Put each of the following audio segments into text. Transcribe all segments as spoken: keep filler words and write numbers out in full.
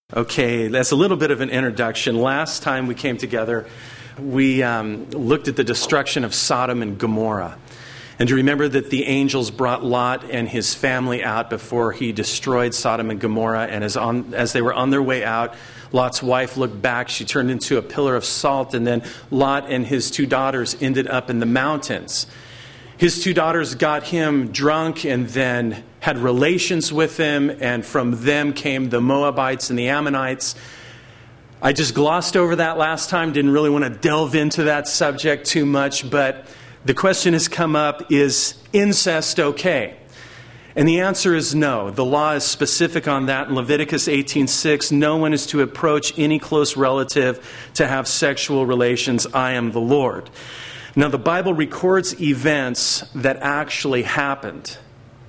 Okay, that's a little bit of an introduction. Last time we came together, we um, looked at the destruction of Sodom and Gomorrah. And you remember that the angels brought Lot and his family out before he destroyed Sodom and Gomorrah. And as, on, as they were on their way out, Lot's wife looked back. She turned into a pillar of salt. And then Lot and his two daughters ended up in the mountains. His two daughters got him drunk and then had relations with him, and from them came the Moabites and the Ammonites. I just glossed over that last time, didn't really want to delve into that subject too much, but the question has come up, is incest okay? And the answer is no. The law is specific on that. In Leviticus eighteen six, no one is to approach any close relative to have sexual relations. I am the Lord. Now, the Bible records events that actually happened.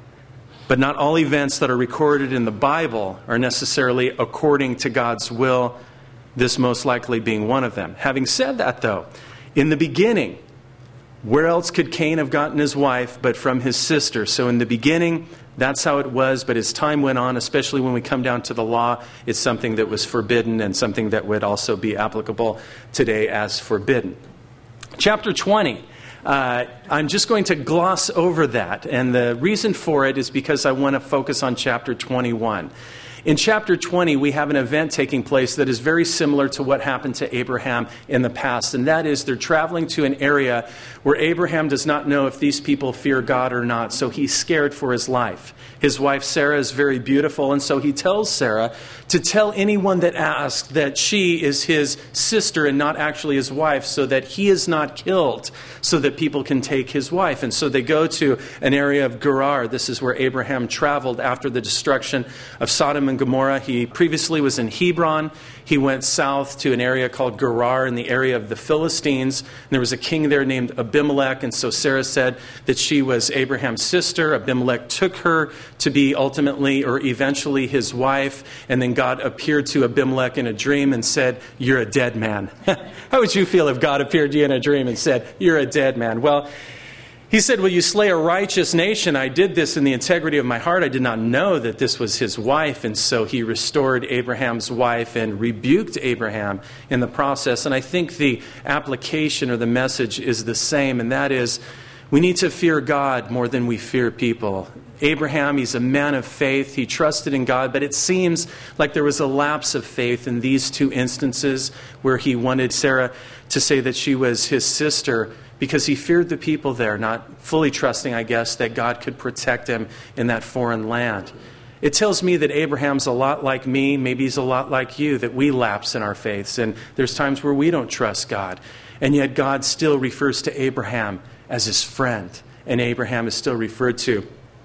But not all events that are recorded in the Bible are necessarily according to God's will, this most likely being one of them. Having said that, though, in the beginning, where else could Cain have gotten his wife but from his sister? So in the beginning, that's how it was. But as time went on, especially when we come down to the law, it's something that was forbidden and something that would also be applicable today as forbidden. Chapter twenty. Uh, I'm just going to gloss over that. And the reason for it is because I want to focus on chapter twenty-one. In chapter twenty, we have an event taking place that is very similar to what happened to Abraham in the past. And that is, they're traveling to an area where Abraham does not know if these people fear God or not. So he's scared for his life. His wife Sarah is very beautiful. And so he tells Sarah to tell anyone that asks that she is his sister and not actually his wife, so that he is not killed, so that people can take his wife. And so they go to an area of Gerar. This is where Abraham traveled after the destruction of Sodom and Gomorrah. He previously was in Hebron. He went south to an area called Gerar in the area of the Philistines. And there was a king there named Abimelech. And so Sarah said that she was Abraham's sister. Abimelech took her to be ultimately or eventually his wife. And then God appeared to Abimelech in a dream and said, "You're a dead man." How would you feel if God appeared to you in a dream and said, "You're a dead man"? Well, he said, "Will you slay a righteous nation? I did this in the integrity of my heart. I did not know that this was his wife." And so he restored Abraham's wife and rebuked Abraham in the process. And I think the application or the message is the same. And that is, we need to fear God more than we fear people. Abraham, he's a man of faith. He trusted in God. But it seems like there was a lapse of faith in these two instances where he wanted Sarah to say that she was his sister, because he feared the people there, not fully trusting, I guess, that God could protect him in that foreign land. It tells me that Abraham's a lot like me, maybe he's a lot like you, that we lapse in our faiths, and there's times where we don't trust God. And yet God still refers to Abraham as his friend, and Abraham is still referred to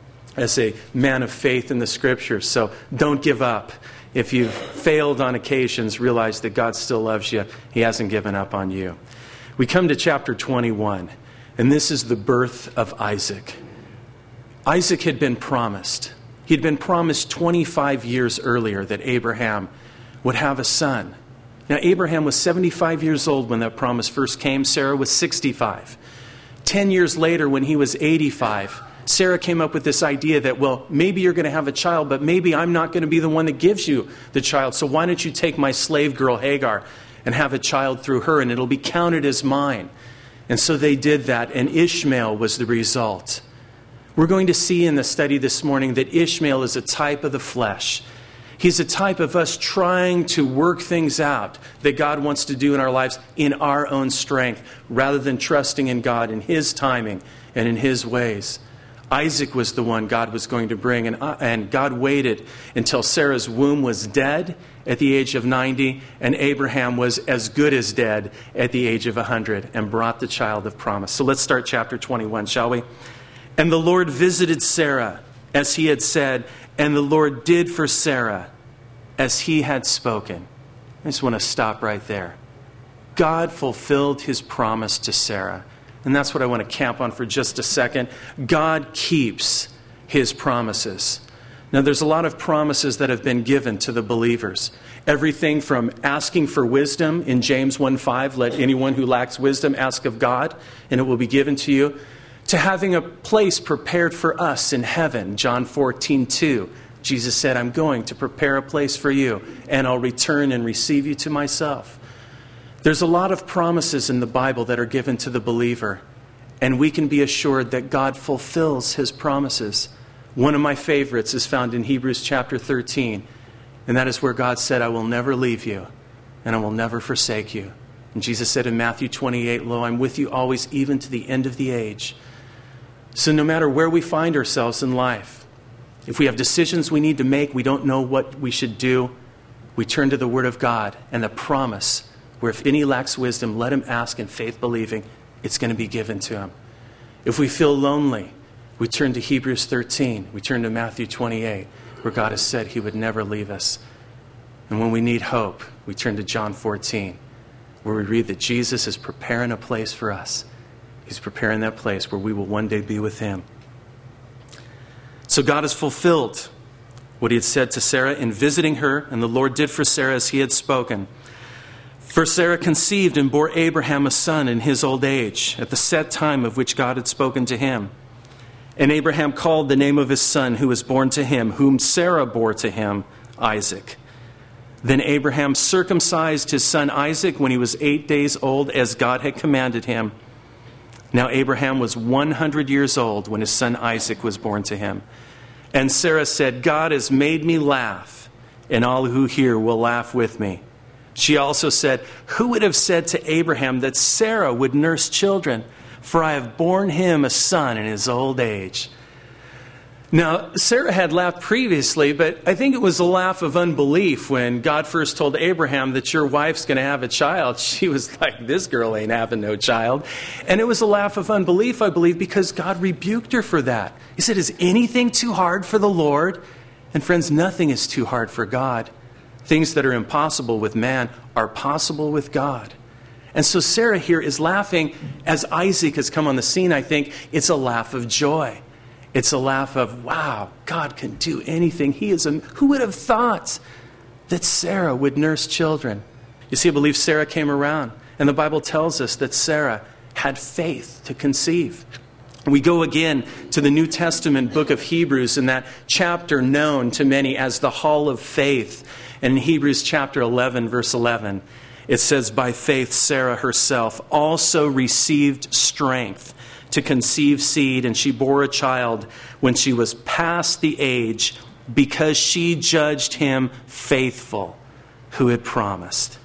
as a man of faith in the Scriptures. So don't give up. If you've failed on occasions, realize that God still loves you. He hasn't given up on you. We come to chapter twenty-one, and this is the birth of Isaac. Isaac had been promised. He'd been promised twenty-five years earlier that Abraham would have a son. Now, Abraham was seventy-five years old when that promise first came. Sarah was sixty-five. Ten years later, when he was eighty-five, Sarah came up with this idea that, well, maybe you're going to have a child, but maybe I'm not going to be the one that gives you the child. So why don't you take my slave girl Hagar and have a child through her, and it'll be counted as mine. And so they did that, and Ishmael was the result. We're going to see in the study this morning that Ishmael is a type of the flesh. He's a type of us trying to work things out that God wants to do in our lives in our own strength, rather than trusting in God in His timing and in His ways. Isaac was the one God was going to bring, and, and God waited until Sarah's womb was dead at the age of ninety, and Abraham was as good as dead at the age of one hundred, and brought the child of promise. So let's start chapter twenty-one, shall we? "And the Lord visited Sarah as he had said, and the Lord did for Sarah as he had spoken." I just want to stop right there. God fulfilled his promise to Sarah. And that's what I want to camp on for just a second. God keeps his promises. Now, there's a lot of promises that have been given to the believers. Everything from asking for wisdom in James one five, let anyone who lacks wisdom ask of God, and it will be given to you, to having a place prepared for us in heaven, John fourteen two. Jesus said, I'm going to prepare a place for you, and I'll return and receive you to myself. There's a lot of promises in the Bible that are given to the believer, and we can be assured that God fulfills his promises. One of my favorites is found in Hebrews chapter thirteen, and that is where God said, I will never leave you, and I will never forsake you. And Jesus said in Matthew twenty-eight, lo, I'm with you always, even to the end of the age. So no matter where we find ourselves in life, if we have decisions we need to make, we don't know what we should do, we turn to the Word of God and the promise, where if any lacks wisdom, let him ask in faith believing, it's going to be given to him. If we feel lonely, we turn to Hebrews thirteen, we turn to Matthew twenty-eight, where God has said he would never leave us. And when we need hope, we turn to John fourteen, where we read that Jesus is preparing a place for us. He's preparing that place where we will one day be with him. So God has fulfilled what he had said to Sarah in visiting her, and the Lord did for Sarah as he had spoken. For Sarah conceived and bore Abraham a son in his old age, at the set time of which God had spoken to him. And Abraham called the name of his son who was born to him, whom Sarah bore to him, Isaac. Then Abraham circumcised his son Isaac when he was eight days old, as God had commanded him. Now Abraham was one hundred years old when his son Isaac was born to him. And Sarah said, God has made me laugh, and all who hear will laugh with me. She also said, who would have said to Abraham that Sarah would nurse children? For I have borne him a son in his old age. Now, Sarah had laughed previously, but I think it was a laugh of unbelief when God first told Abraham that your wife's going to have a child. She was like, this girl ain't having no child. And it was a laugh of unbelief, I believe, because God rebuked her for that. He said, is anything too hard for the Lord? And friends, nothing is too hard for God. Things that are impossible with man are possible with God. And so Sarah here is laughing as Isaac has come on the scene. I think it's a laugh of joy. It's a laugh of, wow, God can do anything. He is a, who would have thought that Sarah would nurse children? You see, I believe Sarah came around. And the Bible tells us that Sarah had faith to conceive. We go again to the New Testament book of Hebrews, in that chapter known to many as the Hall of Faith. And in Hebrews chapter eleven, verse eleven, it says, by faith Sarah herself also received strength to conceive seed, and she bore a child when she was past the age, because she judged him faithful who had promised.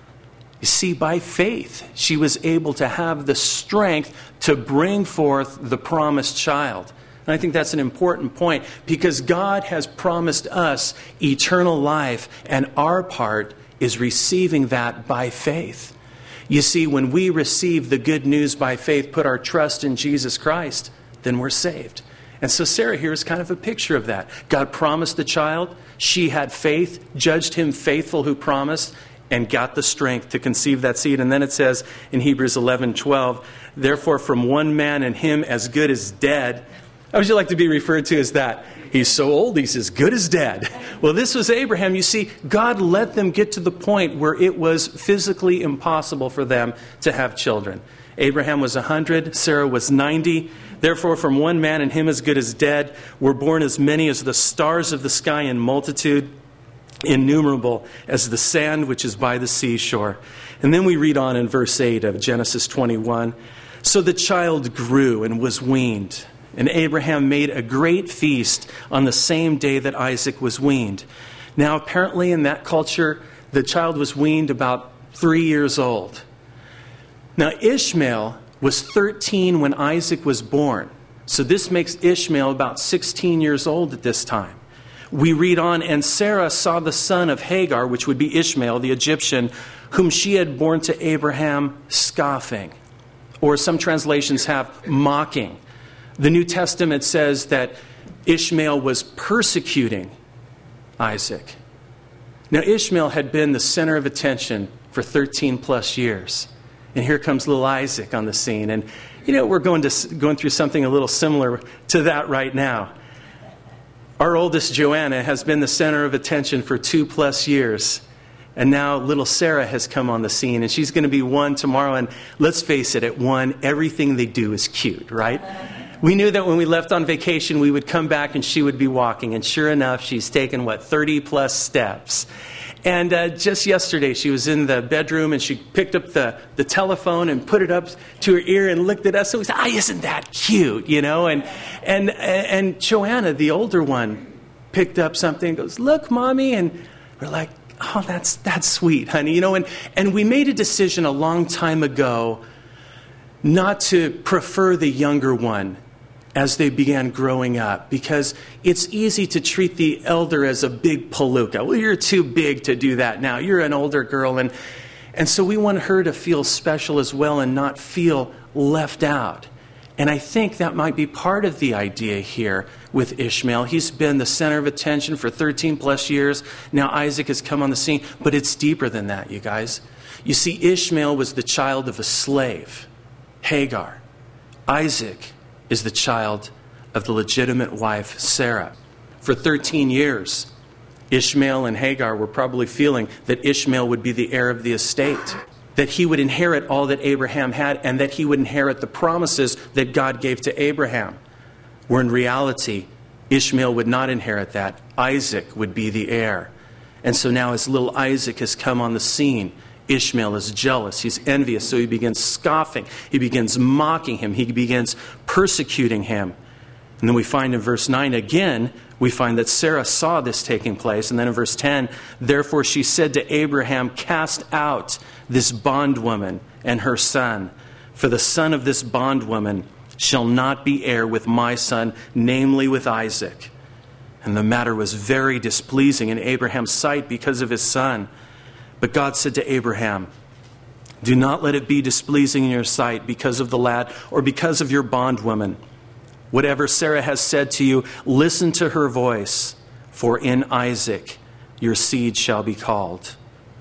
You see, by faith, she was able to have the strength to bring forth the promised child. And I think that's an important point, because God has promised us eternal life, and our part is receiving that by faith. You see, when we receive the good news by faith, put our trust in Jesus Christ, then we're saved. And so Sarah here is kind of a picture of that. God promised the child. She had faith, judged him faithful who promised, and got the strength to conceive that seed. And then it says in Hebrews eleven twelve, therefore from one man, and him as good as dead. How would you like to be referred to as that? He's so old, he's as good as dead. Well, this was Abraham. You see, God let them get to the point where it was physically impossible for them to have children. Abraham was one hundred, Sarah was ninety. Therefore, from one man, and him as good as dead, were born as many as the stars of the sky in multitude, innumerable as the sand which is by the seashore. And then we read on in verse eight of Genesis twenty-one. So the child grew and was weaned. And Abraham made a great feast on the same day that Isaac was weaned. Now, apparently in that culture, the child was weaned about three years old. Now, Ishmael was thirteen when Isaac was born. So this makes Ishmael about sixteen years old at this time. We read on, and Sarah saw the son of Hagar, which would be Ishmael, the Egyptian, whom she had borne to Abraham, scoffing. Or some translations have mocking. The New Testament says that Ishmael was persecuting Isaac. Now, Ishmael had been the center of attention for thirteen plus years. And here comes little Isaac on the scene. And, you know, we're going to going through something a little similar to that right now. Our oldest, Joanna, has been the center of attention for two plus years. And now little Sarah has come on the scene. And she's going to be one tomorrow. And let's face it, at one, everything they do is cute, right? We knew that when we left on vacation, we would come back and she would be walking. And sure enough, she's taken, what, thirty plus steps. And uh, just yesterday, she was in the bedroom and she picked up the, the telephone and put it up to her ear and looked at us. And we said, ah, isn't that cute, you know? And, and, and Joanna, the older one, picked up something and goes, look, Mommy. And we're like, oh, that's, that's sweet, honey. You know, and, and we made a decision a long time ago not to prefer the younger one as they began growing up, because it's easy to treat the elder as a big palooka. Well, you're too big to do that now. You're an older girl. And, and so we want her to feel special as well and not feel left out. And I think that might be part of the idea here with Ishmael. He's been the center of attention for thirteen plus years. Now Isaac has come on the scene, but it's deeper than that, you guys. You see, Ishmael was the child of a slave, Hagar. Isaac is the child of the legitimate wife, Sarah. For thirteen years, Ishmael and Hagar were probably feeling that Ishmael would be the heir of the estate, that he would inherit all that Abraham had, and that he would inherit the promises that God gave to Abraham. Where in reality, Ishmael would not inherit that. Isaac would be the heir. And so now as little Isaac has come on the scene, Ishmael is jealous. He's envious. So he begins scoffing. He begins mocking him. He begins persecuting him. And then we find in verse nine again, we find that Sarah saw this taking place. And then in verse ten, therefore she said to Abraham, cast out this bondwoman and her son, for the son of this bondwoman shall not be heir with my son, namely with Isaac. And the matter was very displeasing in Abraham's sight because of his son. But God said to Abraham, do not let it be displeasing in your sight because of the lad or because of your bondwoman. Whatever Sarah has said to you, listen to her voice, for in Isaac your seed shall be called.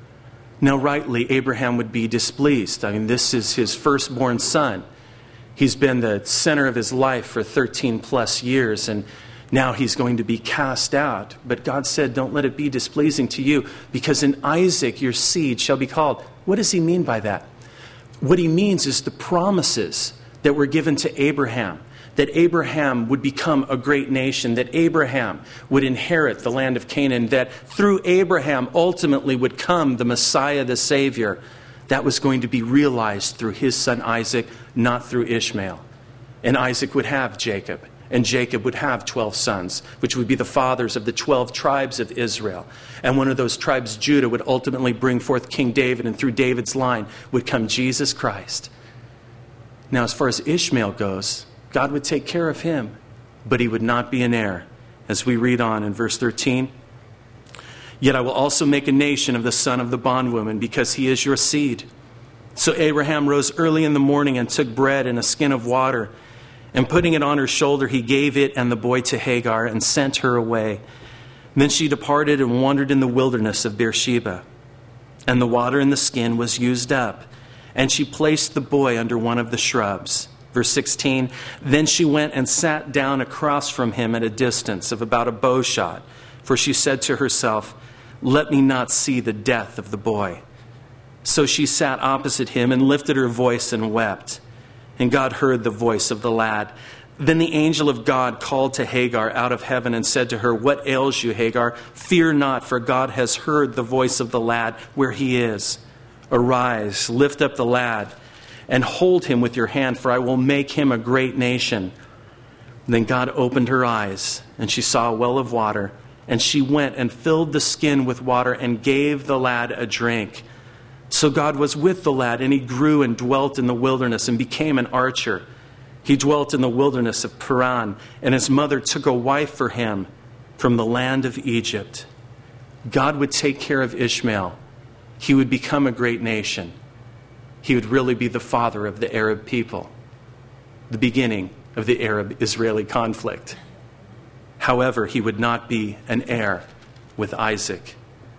Now, rightly, Abraham would be displeased. I mean, this is his firstborn son. He's been the center of his life for thirteen plus years, and now he's going to be cast out. But God said, don't let it be displeasing to you, because in Isaac your seed shall be called. What does he mean by that? What he means is the promises that were given to Abraham, that Abraham would become a great nation, that Abraham would inherit the land of Canaan, that through Abraham ultimately would come the Messiah, the Savior. That was going to be realized through his son Isaac, not through Ishmael. And Isaac would have Jacob. And Jacob would have twelve sons, which would be the fathers of the twelve tribes of Israel. And one of those tribes, Judah, would ultimately bring forth King David, and through David's line would come Jesus Christ. Now, as far as Ishmael goes, God would take care of him, but he would not be an heir. As we read on in verse thirteen, yet I will also make a nation of the son of the bondwoman, because he is your seed. So Abraham rose early in the morning and took bread and a skin of water, and putting it on her shoulder, he gave it and the boy to Hagar and sent her away. And then she departed and wandered in the wilderness of Beersheba. And the water in the skin was used up, and she placed the boy under one of the shrubs. Verse sixteen, then she went and sat down across from him at a distance of about a bow shot, for she said to herself, let me not see the death of the boy. So she sat opposite him and lifted her voice and wept. And God heard the voice of the lad. Then the angel of God called to Hagar out of heaven and said to her, what ails you, Hagar? Fear not, for God has heard the voice of the lad where he is. Arise, lift up the lad, and hold him with your hand, for I will make him a great nation. Then God opened her eyes, and she saw a well of water, and she went and filled the skin with water and gave the lad a drink. So God was with the lad, and he grew and dwelt in the wilderness and became an archer. He dwelt in the wilderness of Paran, and his mother took a wife for him from the land of Egypt. God would take care of Ishmael. He would become a great nation. He would really be the father of the Arab people, the beginning of the Arab-Israeli conflict. However, he would not be an heir with Isaac.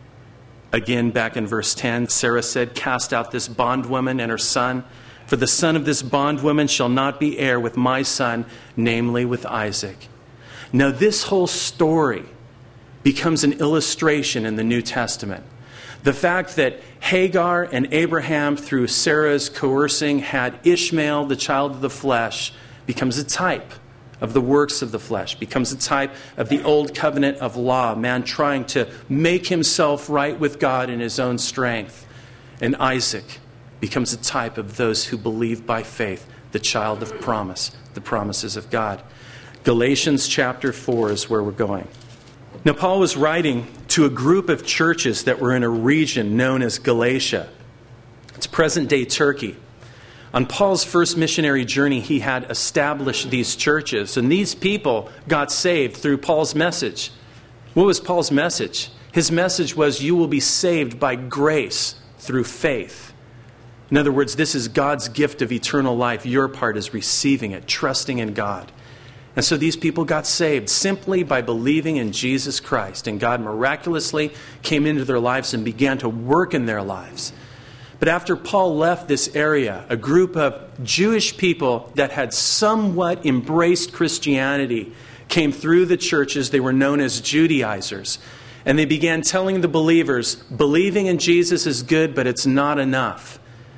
Again, back in verse ten, Sarah said, cast out this bondwoman and her son, for the son of this bondwoman shall not be heir with my son, namely with Isaac. Now, this whole story becomes an illustration in the New Testament. The fact that Hagar and Abraham, through Sarah's coercing, had Ishmael, the child of the flesh, becomes a type of the works of the flesh, becomes a type of the old covenant of law, man trying to make himself right with God in his own strength. And Isaac becomes a type of those who believe by faith, the child of promise, the promises of God. Galatians chapter four is where we're going. Now, Paul was writing to a group of churches that were in a region known as Galatia. It's present-day Turkey. On Paul's first missionary journey, he had established these churches, and these people got saved through Paul's message. What was Paul's message? His message was, you will be saved by grace through faith. In other words, this is God's gift of eternal life. Your part is receiving it, trusting in God. And so these people got saved simply by believing in Jesus Christ. And God miraculously came into their lives and began to work in their lives. But after Paul left this area, a group of Jewish people that had somewhat embraced Christianity came through the churches. They were known as Judaizers. And they began telling the believers, believing in Jesus is good, but it's not enough.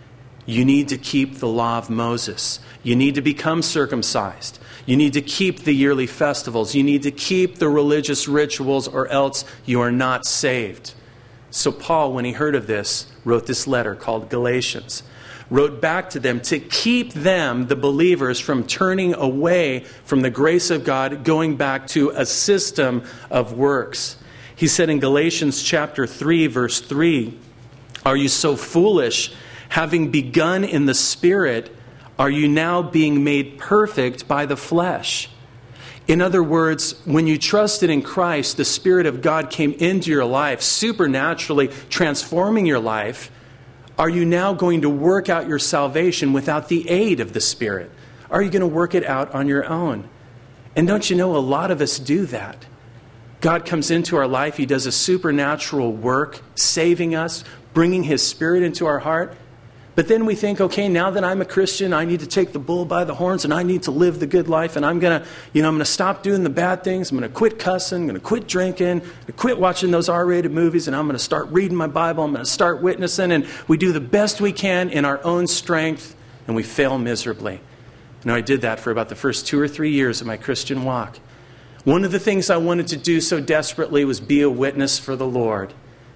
You need to keep the law of Moses. You need to become circumcised. You need to keep the yearly festivals. You need to keep the religious rituals, or else you are not saved. So Paul, when he heard of this, wrote this letter called Galatians. Wrote back to them to keep them, the believers, from turning away from the grace of God, going back to a system of works. He said in Galatians chapter three, verse three, "Are you so foolish? Having begun in the Spirit, are you now being made perfect by the flesh?" In other words, when you trusted in Christ, the Spirit of God came into your life, supernaturally transforming your life. Are you now going to work out your salvation without the aid of the Spirit? Are you going to work it out on your own? And don't you know, a lot of us do that. God comes into our life. He does a supernatural work, saving us, bringing His Spirit into our heart. But then we think, okay, now that I'm a Christian, I need to take the bull by the horns and I need to live the good life. And I'm going to, you know, I'm going to stop doing the bad things. I'm going to quit cussing. I'm going to quit drinking. I'm going to quit watching those R-rated movies. And I'm going to start reading my Bible. I'm going to start witnessing. And we do the best we can in our own strength. And we fail miserably. You know, I did that for about the first two or three years of my Christian walk. One of the things I wanted to do so desperately was be a witness for the Lord.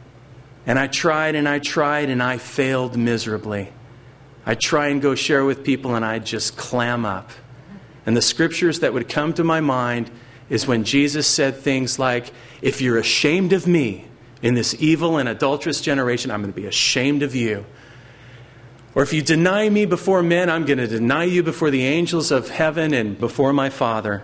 And I tried and I tried and I failed miserably. I try and go share with people and I just clam up. And the scriptures that would come to my mind is when Jesus said things like, if you're ashamed of me in this evil and adulterous generation, I'm going to be ashamed of you. Or if you deny me before men, I'm going to deny you before the angels of heaven and before my Father.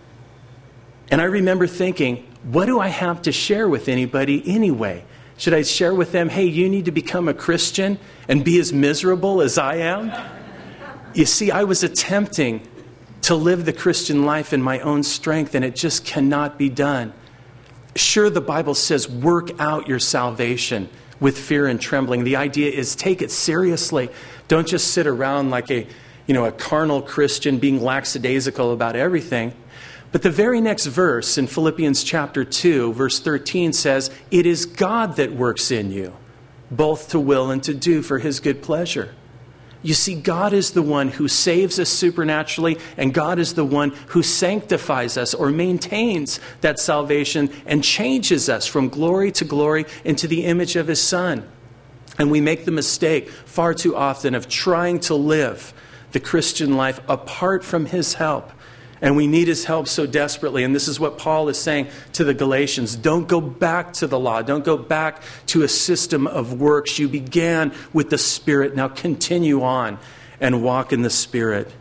And I remember thinking, what do I have to share with anybody anyway? Should I share with them, hey, you need to become a Christian and be as miserable as I am? You see, I was attempting to live the Christian life in my own strength, and it just cannot be done. Sure, the Bible says, work out your salvation with fear and trembling. The idea is take it seriously. Don't just sit around like a, you know, a carnal Christian being lackadaisical about everything. But the very next verse in Philippians chapter two, verse thirteen says, it is God that works in you, both to will and to do for His good pleasure. You see, God is the one who saves us supernaturally, and God is the one who sanctifies us or maintains that salvation and changes us from glory to glory into the image of His Son. And we make the mistake far too often of trying to live the Christian life apart from His help. And we need His help so desperately. And this is what Paul is saying to the Galatians. Don't go back to the law. Don't go back to a system of works. You began with the Spirit. Now continue on and walk in the Spirit.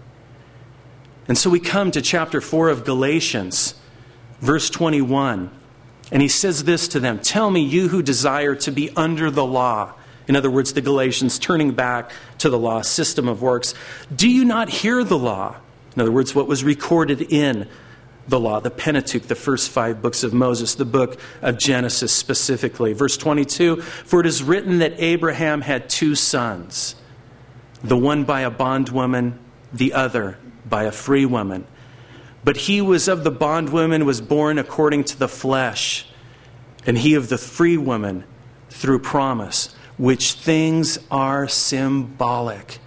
And so we come to chapter four of Galatians, verse twenty-one. And he says this to them. Tell me, you who desire to be under the law. In other words, the Galatians turning back to the law, system of works. Do you not hear the law? In other words, what was recorded in the law, the Pentateuch, the first five books of Moses, the book of Genesis specifically. Verse twenty-two, for it is written that Abraham had two sons, the one by a bondwoman, the other by a free woman. But he was of the bondwoman was born according to the flesh, and he of the free woman through promise, which things are symbolic.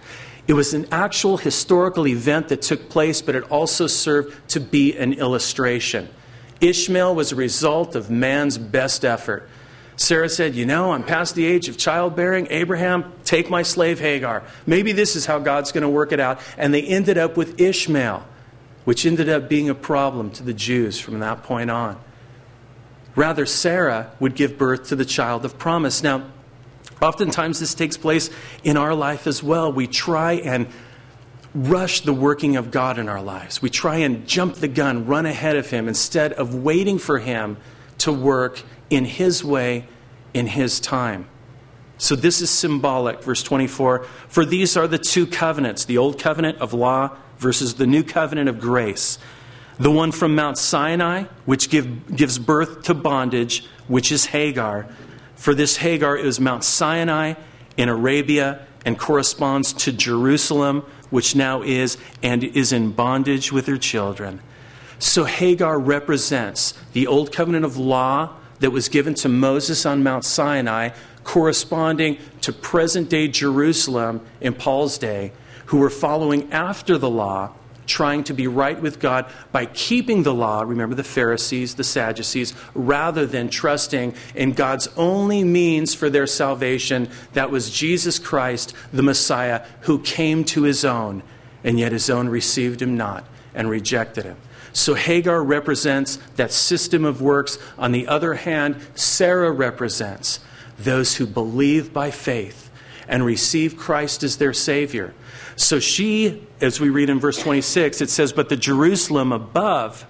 It was an actual historical event that took place, but it also served to be an illustration. Ishmael was a result of man's best effort. Sarah said, you know, I'm past the age of childbearing. Abraham, take my slave Hagar. Maybe this is how God's going to work it out. And they ended up with Ishmael, which ended up being a problem to the Jews from that point on. Rather, Sarah would give birth to the child of promise. Now, oftentimes this takes place in our life as well. We try and rush the working of God in our lives. We try and jump the gun, run ahead of Him, instead of waiting for Him to work in His way, in His time. So this is symbolic. Verse twenty-four, for these are the two covenants, the old covenant of law versus the new covenant of grace. The one from Mount Sinai, which give, gives birth to bondage, which is Hagar. For this Hagar is Mount Sinai in Arabia and corresponds to Jerusalem, which now is and is in bondage with her children. So Hagar represents the old covenant of law that was given to Moses on Mount Sinai, corresponding to present-day Jerusalem in Paul's day, who were following after the law, trying to be right with God by keeping the law, remember the Pharisees, the Sadducees, rather than trusting in God's only means for their salvation, that was Jesus Christ, the Messiah, who came to His own, and yet His own received Him not and rejected Him. So Hagar represents that system of works. On the other hand, Sarah represents those who believe by faith and receive Christ as their Savior. So she, as we read in verse twenty-six, it says, but the Jerusalem above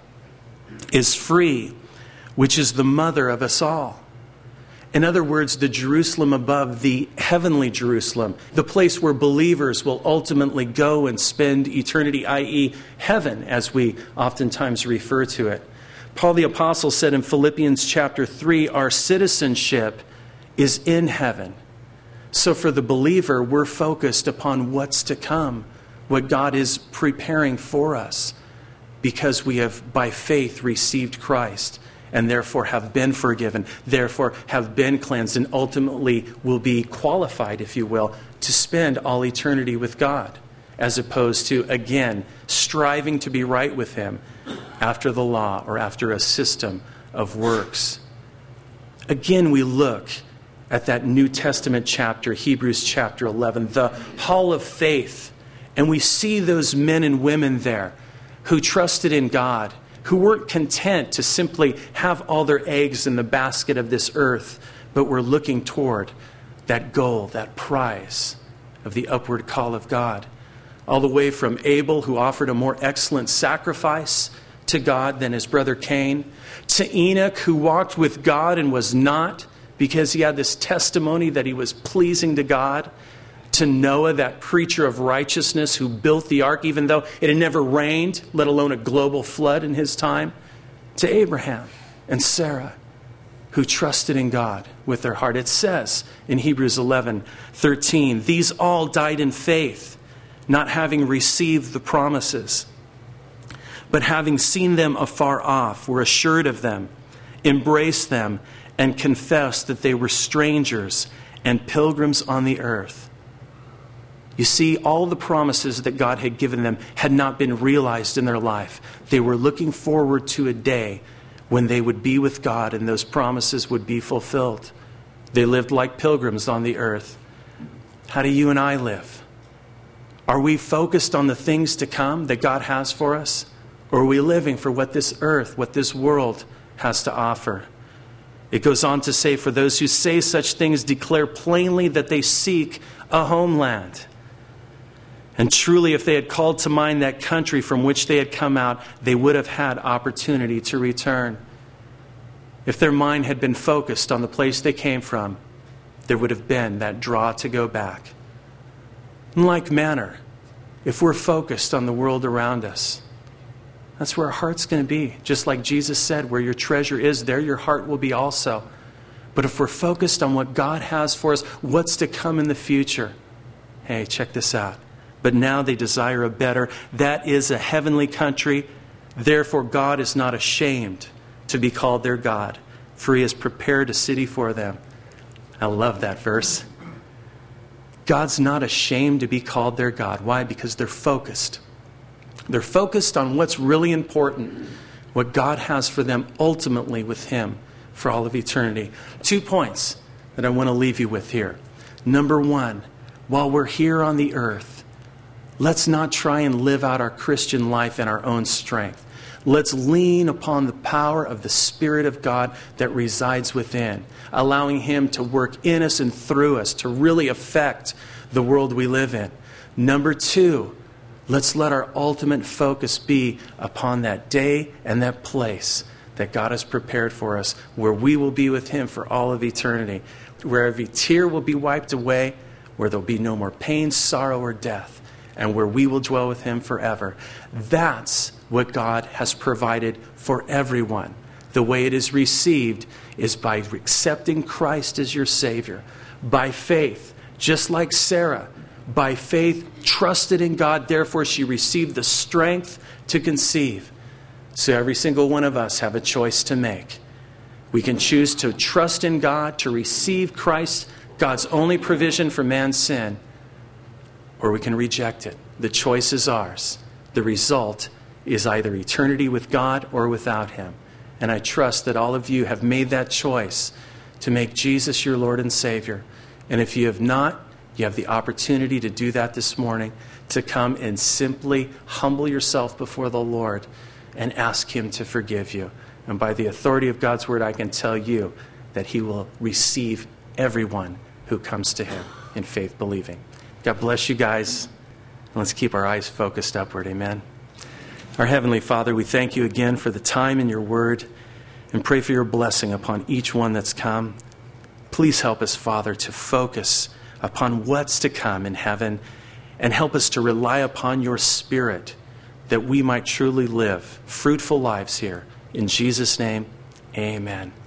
is free, which is the mother of us all. In other words, the Jerusalem above, the heavenly Jerusalem, the place where believers will ultimately go and spend eternity, that is heaven, as we oftentimes refer to it. Paul the Apostle said in Philippians chapter three, our citizenship is in heaven. So for the believer, we're focused upon what's to come, what God is preparing for us, because we have, by faith, received Christ, and therefore have been forgiven, therefore have been cleansed, and ultimately will be qualified, if you will, to spend all eternity with God, as opposed to, again, striving to be right with Him after the law or after a system of works. Again, we look at that New Testament chapter, Hebrews chapter eleven, the hall of faith. And we see those men and women there who trusted in God, who weren't content to simply have all their eggs in the basket of this earth, but were looking toward that goal, that prize of the upward call of God. All the way from Abel, who offered a more excellent sacrifice to God than his brother Cain, to Enoch, who walked with God and was not, because he had this testimony that he was pleasing to God, to Noah, that preacher of righteousness who built the ark even though it had never rained, let alone a global flood in his time, to Abraham and Sarah, who trusted in God with their heart. It says in Hebrews eleven thirteen, these all died in faith, not having received the promises, but having seen them afar off, were assured of them, embraced them, and confessed that they were strangers and pilgrims on the earth. You see, all the promises that God had given them had not been realized in their life. They were looking forward to a day when they would be with God and those promises would be fulfilled. They lived like pilgrims on the earth. How do you and I live? Are we focused on the things to come that God has for us? Or are we living for what this earth, what this world has to offer? It goes on to say, for those who say such things declare plainly that they seek a homeland. And truly, if they had called to mind that country from which they had come out, they would have had opportunity to return. If their mind had been focused on the place they came from, there would have been that draw to go back. In like manner, if we're focused on the world around us, that's where our heart's going to be. Just like Jesus said, where your treasure is, there your heart will be also. But if we're focused on what God has for us, what's to come in the future, hey, check this out. But now they desire a better. That is a heavenly country. Therefore, God is not ashamed to be called their God, for He has prepared a city for them. I love that verse. God's not ashamed to be called their God. Why? Because they're focused. They're focused on what's really important, what God has for them ultimately with Him for all of eternity. Two points that I want to leave you with here. Number one, while we're here on the earth, let's not try and live out our Christian life in our own strength. Let's lean upon the power of the Spirit of God that resides within, allowing Him to work in us and through us to really affect the world we live in. Number two, let's let our ultimate focus be upon that day and that place that God has prepared for us, where we will be with Him for all of eternity, where every tear will be wiped away, where there'll be no more pain, sorrow, or death, and where we will dwell with Him forever. That's what God has provided for everyone. The way it is received is by accepting Christ as your Savior, by faith, just like Sarah. By faith, trusted in God, therefore she received the strength to conceive. So every single one of us have a choice to make. We can choose to trust in God, to receive Christ, God's only provision for man's sin, or we can reject it. The choice is ours. The result is either eternity with God or without Him. And I trust that all of you have made that choice to make Jesus your Lord and Savior. And if you have not, you have the opportunity to do that this morning, to come and simply humble yourself before the Lord and ask Him to forgive you. And by the authority of God's Word, I can tell you that He will receive everyone who comes to Him in faith believing. God bless you guys. Let's keep our eyes focused upward. Amen. Our Heavenly Father, we thank you again for the time in your Word and pray for your blessing upon each one that's come. Please help us, Father, to focus upon what's to come in heaven, and help us to rely upon your Spirit that we might truly live fruitful lives here. In Jesus' name, amen.